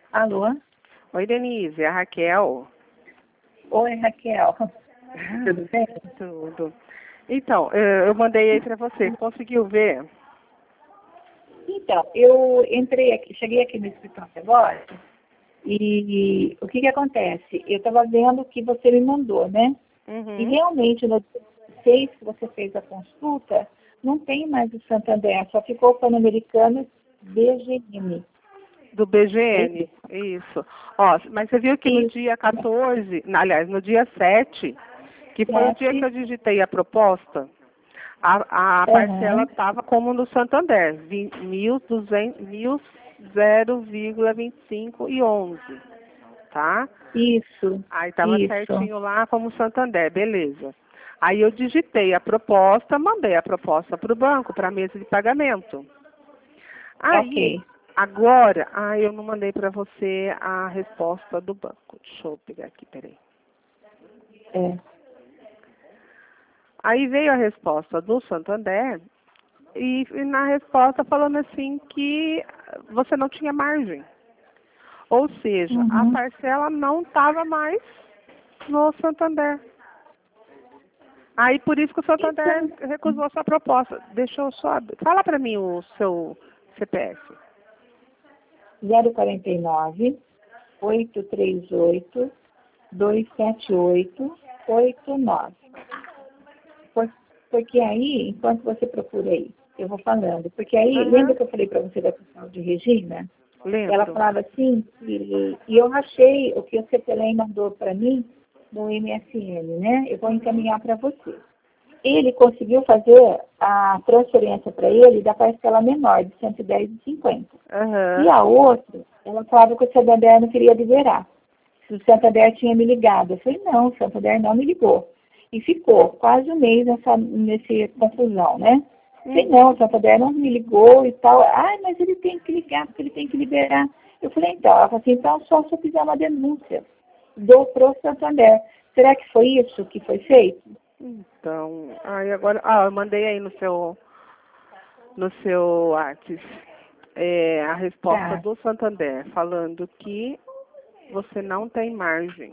Alô? Oi, Denise, é a Raquel. Oi, Raquel. Tudo bem? Tudo. Então, eu mandei aí para você. Conseguiu ver? Então, eu entrei aqui, cheguei aqui no escritório agora e o que que acontece? Eu estava vendo o que você me mandou, né? E Uhum. realmente, no dia 6 que você fez a consulta, não tem mais o Santander, só ficou o Pan-Americano BGM. Do BGN, isso. Ó, mas você viu que no Isso. dia 14, aliás, no dia 7, que foi o dia que eu digitei a proposta, a parcela Aham. estava como no Santander, 0,25 e 11, tá? Isso, Aí estava isso. certinho lá como Santander, beleza. Aí eu digitei a proposta, mandei a proposta para o banco, para a mesa de pagamento. Aí, Ok. agora, eu não mandei para você a resposta do banco. Deixa eu pegar aqui, peraí. É. Aí veio a resposta do Santander e na resposta falando assim que você não tinha margem. Ou seja, a Uhum. parcela não estava mais no Santander. Aí por isso que o Santander Então, recusou a sua proposta. Deixa eu só. Fala para mim o seu CPF. 049 838 27889. Porque aí, enquanto você procura aí, eu vou falando. Porque aí, lembra Aham, que eu falei para você da questão de Regina? Ela lembro. falava assim, e eu achei o que o CPLM mandou para mim no MSN, né? Eu vou encaminhar para você. Ele conseguiu fazer a transferência para ele da parcela menor, de 110,50. E Aham. a outra, ela falava que o Santander não queria liberar. O Santander tinha me ligado. Eu falei, não, o Santander não me ligou. E ficou quase um mês nessa confusão, né? Eu falei, não, o Santander não me ligou e tal. Ah, mas ele tem que ligar, porque ele tem que liberar. Eu falei, então, ela falou assim, então só se eu fizer uma denúncia pro Santander. Será que foi isso que foi feito? Então, aí agora, eu mandei aí no seu Whats a resposta Tá, do Santander, falando que você não tem margem.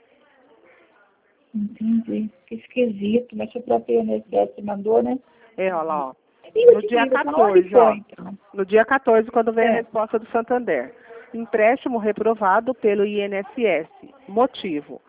entendi. Que esquisito, mas se o próprio INSS mandou, né? Olha lá, ó. E o No dia dinheiro, para onde 14, foi, ó. então? No dia 14, quando veio a É. resposta do Santander. Empréstimo reprovado pelo INSS. Motivo.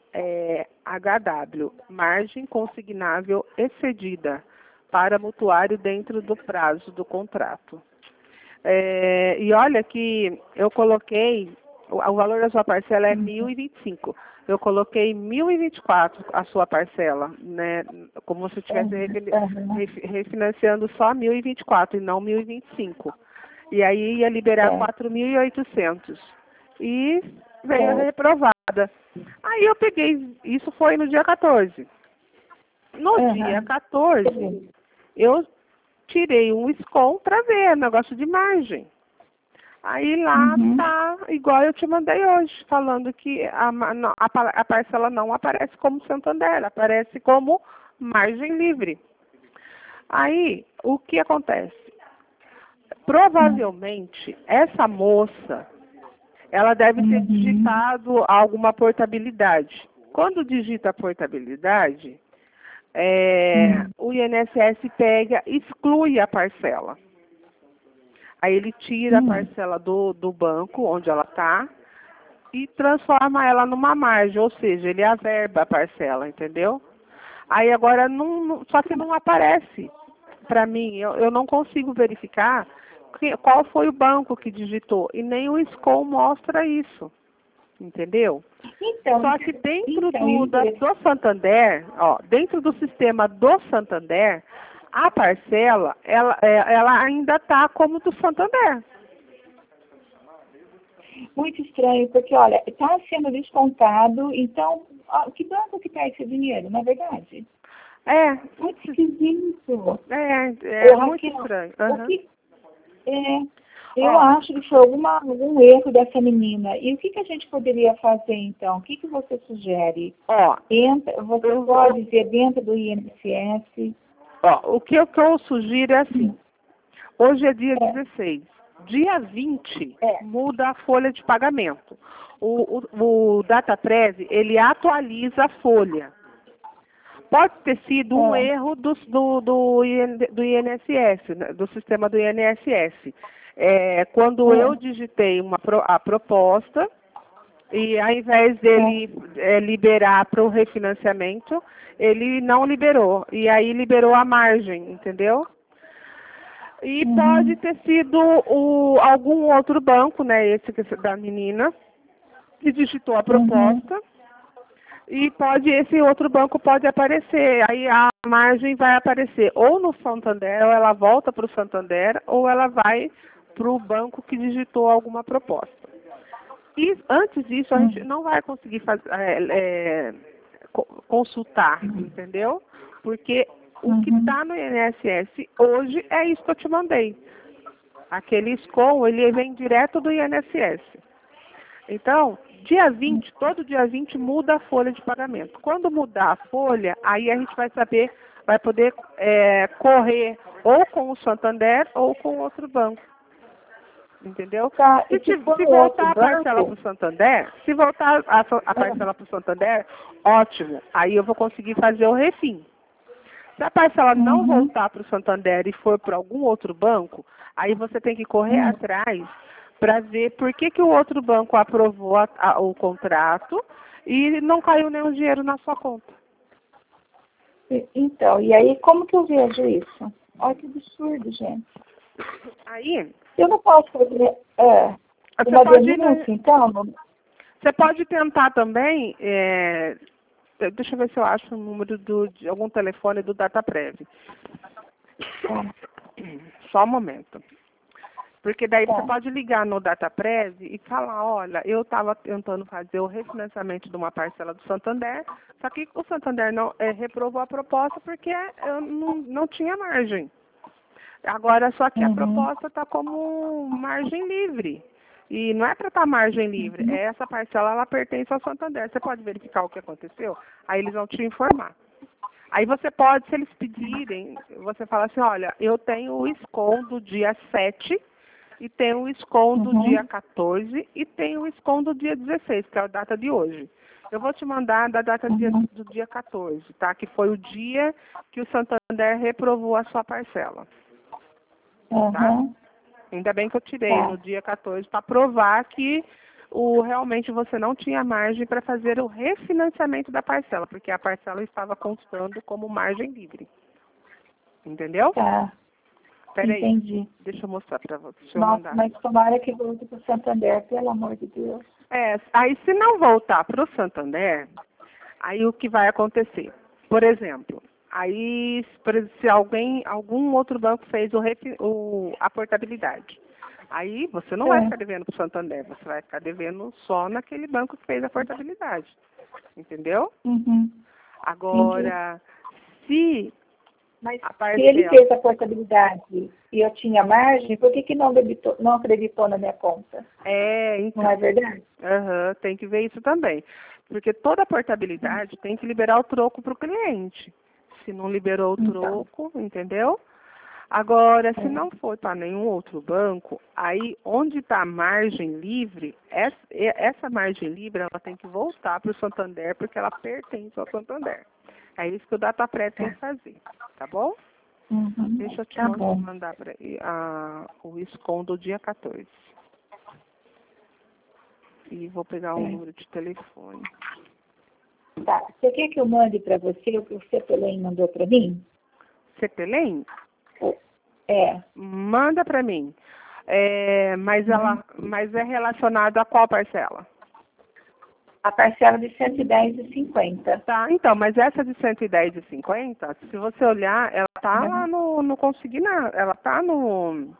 HW. Margem consignável excedida para mutuário dentro do prazo do contrato. E olha que eu coloquei, o valor da sua parcela é 1.025. Eu coloquei 1.024 a sua parcela, né? Como se estivesse Aham, refinanciando só 1.024 e não 1.025. E aí ia liberar certo, 4.800. E veio a certo. reprovada. Aí eu peguei, isso foi no dia 14. No dia Aham. 14, eu tirei um SCOM para ver, negócio de margem. Aí lá Uhum. tá igual eu te mandei hoje, falando que a parcela não aparece como Santander, aparece como margem livre. Aí, o que acontece? Provavelmente, essa moça, ela deve ter Uhum. digitado alguma portabilidade. Quando digita a portabilidade, Uhum. o INSS pega, exclui a parcela. Aí ele tira a Uhum. parcela do banco, onde ela está, e transforma ela numa margem, ou seja, ele averba a parcela, entendeu? Aí agora, só que não aparece para mim, eu não consigo verificar qual foi o banco que digitou, e nem o SCOM mostra isso, entendeu? Então, Só que dentro então, do Santander, ó, dentro do sistema do Santander, a parcela, ela ainda está como do Santander. muito estranho, porque, olha, está sendo descontado, então, que banco que está esse dinheiro, na verdade? É, Muito esquisito. é Ô, muito Raquel, estranho. o Aham. que é, eu Ó, acho que foi algum erro dessa menina. E o que que a gente poderia fazer, então? O que que você sugere? ó, Você eu, pode ver dentro do INSS. ó, o que eu sugiro é assim. Hoje é dia É, 16. dia 20 muda a folha de pagamento. O Dataprev, ele atualiza a folha. Pode ter sido um erro do INSS, né, do sistema do INSS. Quando eu digitei a proposta, e ao invés dele liberar para o refinanciamento, ele não liberou. E aí liberou a margem, entendeu? E pode ter sido algum outro banco, né, esse da menina, que digitou a proposta. E esse outro banco pode aparecer. Aí a margem vai aparecer ou no Santander, ou ela volta para o Santander, ou ela vai para o banco que digitou alguma proposta. E antes disso, a gente não vai conseguir consultar, entendeu? Porque o que está no INSS hoje é isso que eu te mandei. Aquele SCOM, ele vem direto do INSS. Então, dia 20, todo dia 20 muda a folha de pagamento. Quando mudar a folha, aí a gente vai saber, vai poder correr ou com o Santander ou com outro banco. Entendeu? Tá, se voltar a parcela para o Santander, se voltar a parcela para o Santander, ótimo. Aí eu vou conseguir fazer o refim. Se a parcela não voltar para o Santander e for para algum outro banco, aí você tem que correr atrás para ver por que o outro banco aprovou o contrato e não caiu nenhum dinheiro na sua conta. Então, e aí como que eu vejo isso? Olha que absurdo, gente. Aí... Eu não posso fazer uma denúncia, então? Você pode tentar também... deixa eu ver se eu acho o número de algum telefone do Dataprev. Só um momento. Porque daí você pode ligar no Dataprev e falar, olha, eu estava tentando fazer o refinanciamento de uma parcela do Santander, só que o Santander não reprovou a proposta porque eu não tinha margem. Agora, só que a proposta está como margem livre. E não é para estar margem livre. Essa parcela, ela pertence ao Santander. Você pode verificar o que aconteceu? Aí eles vão te informar. Aí você pode, se eles pedirem, você fala assim, olha, eu tenho o SCOM do dia 7, e tenho o SCOM do dia 14, e tenho o SCOM do dia 16, que é a data de hoje. Eu vou te mandar da data do dia 14, tá? Que foi o dia que o Santander reprovou a sua parcela. Tá? Ainda bem que eu tirei no dia 14 para provar que realmente você não tinha margem para fazer o refinanciamento da parcela, porque a parcela estava constando como margem livre. Entendeu? Tá. Peraí. Entendi. Deixa eu mostrar para você. Deixa eu Nossa, mandar. mas tomara que volte para o Santander, pelo amor de Deus. Aí se não voltar para o Santander, aí o que vai acontecer? Por exemplo, aí se algum outro banco fez a portabilidade, aí você não vai ficar devendo para o Santander, você vai ficar devendo só naquele banco que fez a portabilidade. Entendeu? Agora, Mas se ele fez a portabilidade e eu tinha margem, por que não acreditou na minha conta? Então, não é verdade? Tem que ver isso também. Porque toda portabilidade tem que liberar o troco para o cliente. Se não liberou o troco, entendeu? Agora, se não for para nenhum outro banco, aí onde está a margem livre, essa margem livre ela tem que voltar para o Santander, porque ela pertence ao Santander. É isso que o Dataprev tem que fazer, tá bom? Deixa eu te mandar o SCOM do dia 14. E vou pegar um número de telefone. Tá. Você quer que eu mande para você o que o Cepelém mandou para mim? Cepelém? É. Manda para mim. Mas é relacionado a qual parcela? A parcela de 110,50. Tá, então, mas essa de 110,50, se você olhar, ela tá lá no consignado, ela tá no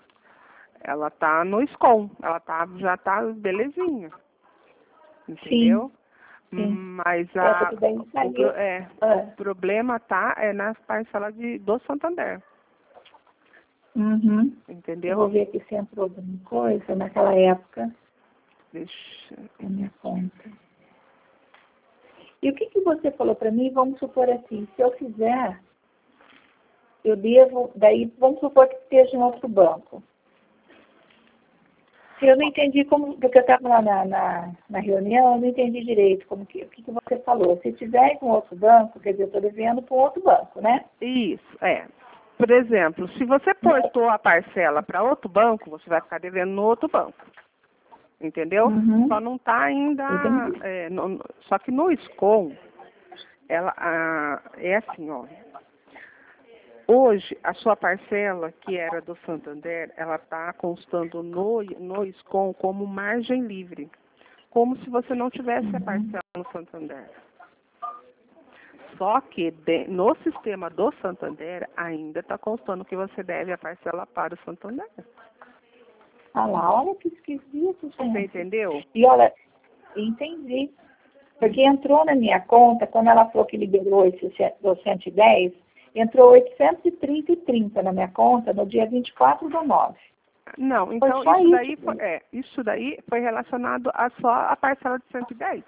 SCOM, já tá belezinha. Entendeu? Sim. Mas o problema na parcela do Santander. Entendeu? Eu vou ver aqui se entrou alguma coisa naquela época. Deixa. A minha conta. E o que você falou para mim? Vamos supor assim, se eu fizer, eu devo, daí vamos supor que esteja em outro banco. Eu não entendi como, porque eu estava lá na reunião, eu não entendi direito o que você falou. Se tiver com outro banco, quer dizer, eu estou devendo para outro banco, né? Isso, é. Por exemplo, se você portou a parcela para outro banco, você vai ficar devendo no outro banco. Entendeu? Uhum. Só não está ainda. Só que no SCOM, é assim, ó. Hoje, a sua parcela, que era do Santander, ela está constando no SCOM como margem livre. Como se você não tivesse a parcela no Santander. Só que no sistema do Santander, ainda está constando que você deve a parcela para o Santander. Ah lá, olha que esquisito, gente. Você entendeu? E olha, entendi. Porque entrou na minha conta, quando ela falou que liberou esse 110, entrou 830 na minha conta no dia 24/9. Não, então isso daí foi relacionado a só a parcela de 110.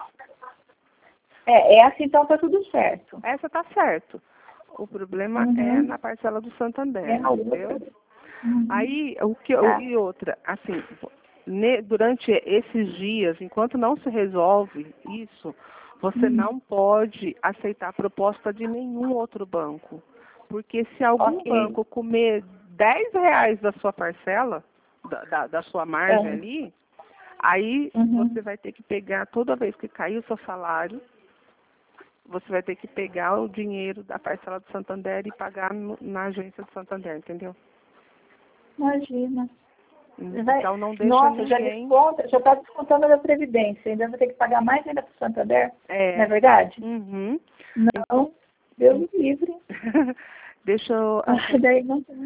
Essa então tá tudo certo. Essa tá certo. O problema é na parcela do Santander, entendeu? Aí, e outra, assim, durante esses dias, enquanto não se resolve isso, você não pode aceitar a proposta de nenhum outro banco. Porque se algum banco comer R$10 da sua parcela, da sua margem ali, aí você vai ter que pegar, toda vez que cair o seu salário, você vai ter que pegar o dinheiro da parcela do Santander e pagar na agência do Santander, entendeu? Imagina. Então não deixa Nossa, ninguém... já está descontando da Previdência, ainda vai ter que pagar mais ainda para o Santander? Não é verdade? Uhum. Não, Deus me livre. Deixa eu... Daí não tem.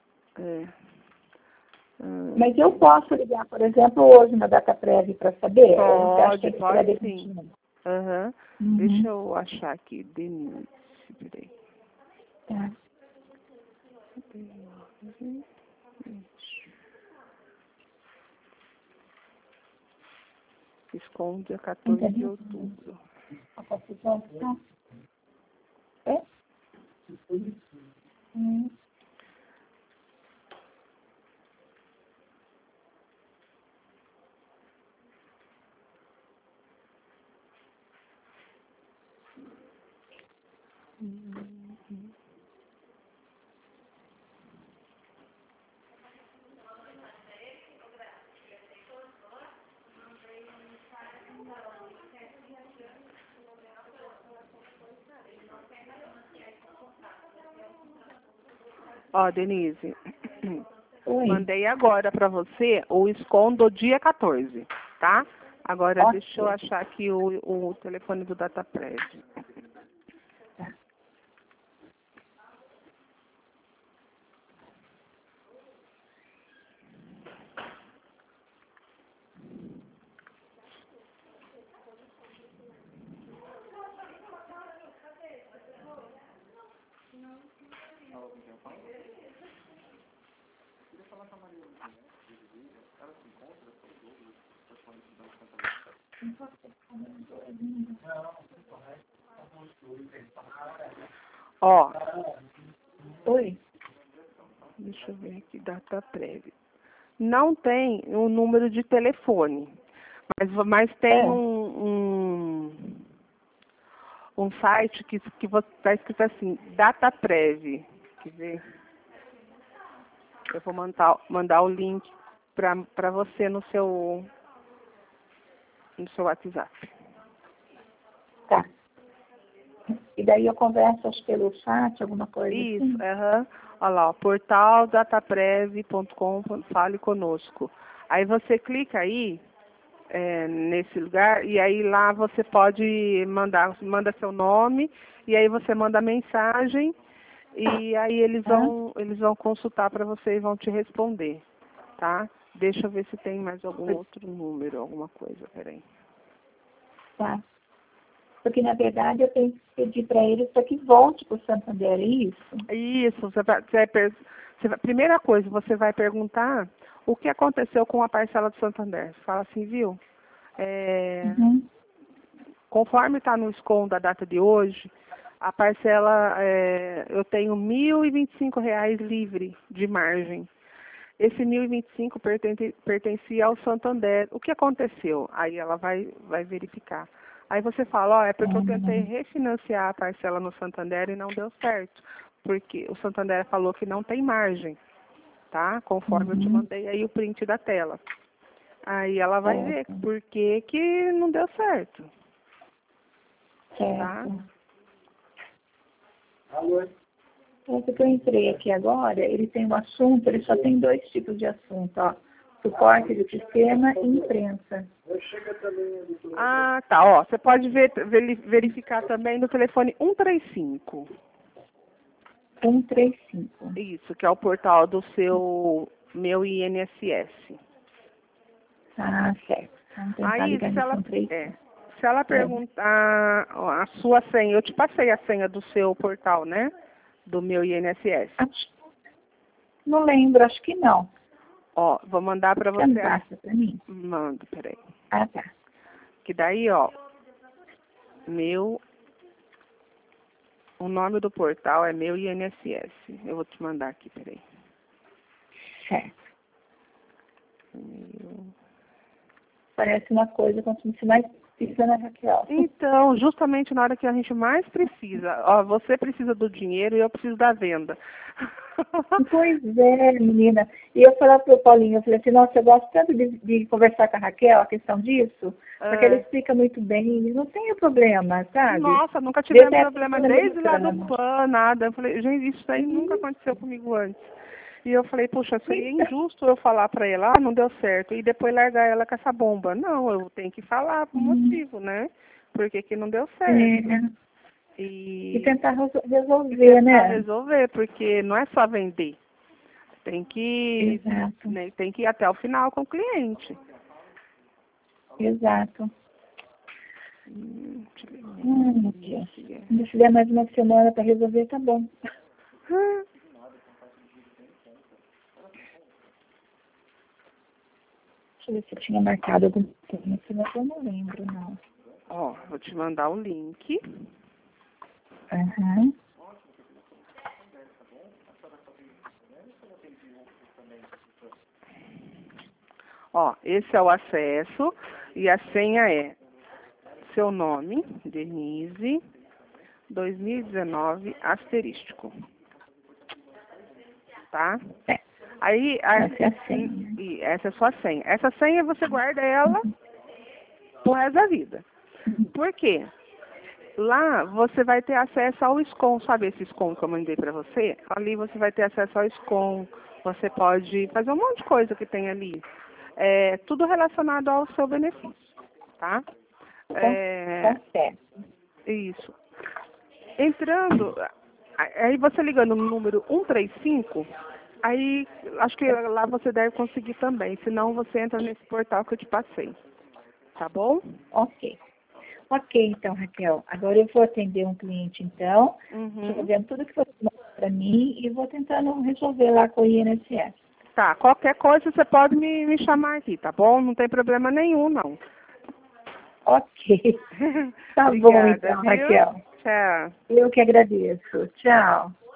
Mas eu posso ligar, por exemplo, hoje na DataPrev para saber? Pode sim. Deixa eu achar aqui, Denise. Peraí. Tá. SCOM dia 14 de outubro. A participação. É? Ó, Denise, Oi. mandei agora para você o SCOM do dia 14, tá? Agora deixa eu achar aqui o telefone do DataPrev. Ó. Oi. Deixa eu ver aqui, DataPrev. Não tem um número de telefone, mas tem um site que está escrito assim, DataPrev. Quer ver? Eu vou mandar o link para você no seu WhatsApp. Tá. E daí eu converso, acho, pelo chat, alguma coisa Isso, assim? Olha lá, ó, portal dataprev.com, fale conosco. Aí você clica aí, nesse lugar, e aí lá você pode manda seu nome, e aí você manda mensagem, e aí eles vão consultar para você e vão te responder, tá? Deixa eu ver se tem mais algum outro número, alguma coisa, peraí. Tá. Porque, na verdade, eu tenho que pedir para eles para que volte para o Santander, é isso? Isso, primeira coisa, você vai perguntar o que aconteceu com a parcela do Santander. Você fala assim, viu? Conforme está no SCOM da data de hoje, a parcela, eu tenho R$ 1.025 livre de margem. esse 1025 pertencia ao Santander. O que aconteceu? Aí ela vai verificar. Aí você fala, ó, é porque eu tentei refinanciar a parcela no Santander e não deu certo. Porque o Santander falou que não tem margem, tá? Conforme eu te mandei aí o print da tela. Aí ela vai ver por que não deu certo. Tá? Esse que eu entrei aqui agora, ele tem um assunto, ele só tem 2 tipos de assunto, ó. Suporte do sistema e imprensa. Ah, tá, ó. Você pode verificar também no telefone 135. 135. Isso, que é o portal do seu meu INSS. Ah, certo. Vamos tentar Aí, ligar no 135. se ela perguntar a sua senha, eu te passei a senha do seu portal, né? Do meu INSS. Não lembro, acho que não. Ó, vou mandar para você. Você passa para mim? Mando, peraí. Ah, tá. Que daí, ó, o nome do portal é meu INSS. Eu vou te mandar aqui, peraí. Certo. Parece uma coisa como se mais precisa na Raquel. Então, justamente na hora que a gente mais precisa, ó, você precisa do dinheiro e eu preciso da venda. Pois é, menina. E eu falava pro Paulinho, eu falei assim, nossa, eu gosto tanto de conversar com a Raquel, a questão disso, porque ela explica muito bem, e não tem problema, sabe? Nossa, nunca tivemos problema desde lá do PAN, nada. Eu falei, gente, isso aí nunca aconteceu comigo antes. E eu falei, puxa, seria injusto eu falar pra ela, não deu certo, e depois largar ela com essa bomba. Não, eu tenho que falar por motivo, né? Porque que não deu certo. E tentar resolver, né? Resolver, porque não é só vender. Tem que ir até o final com o cliente. Exato. Se der mais uma semana para resolver, tá bom. Deixa eu ver se eu tinha marcado algum tempo, mas eu não lembro, não. Ó, vou te mandar o link. Ó, esse é o acesso e a senha é seu nome, Denise, 2019, asterístico. Tá? Aí, essa é a senha. E essa é a sua senha. Essa senha você guarda ela pro resto da vida. Por quê? Lá você vai ter acesso ao SCOM, sabe esse SCOM que eu mandei para você? Ali você vai ter acesso ao SCOM, você pode fazer um monte de coisa que tem ali. É tudo relacionado ao seu benefício, tá? Tá certo. Isso. Entrando, aí você ligando no número 135, aí acho que lá você deve conseguir também, senão você entra nesse portal que eu te passei. Tá bom? Ok, então, Raquel. Agora eu vou atender um cliente, então. Estou vendo tudo que você mandou para mim e vou tentando resolver lá com o INSS. Tá, qualquer coisa você pode me chamar aqui, tá bom? Não tem problema nenhum, não. Ok. Tá bom, então, viu? Raquel. Tchau. Eu que agradeço. Tchau.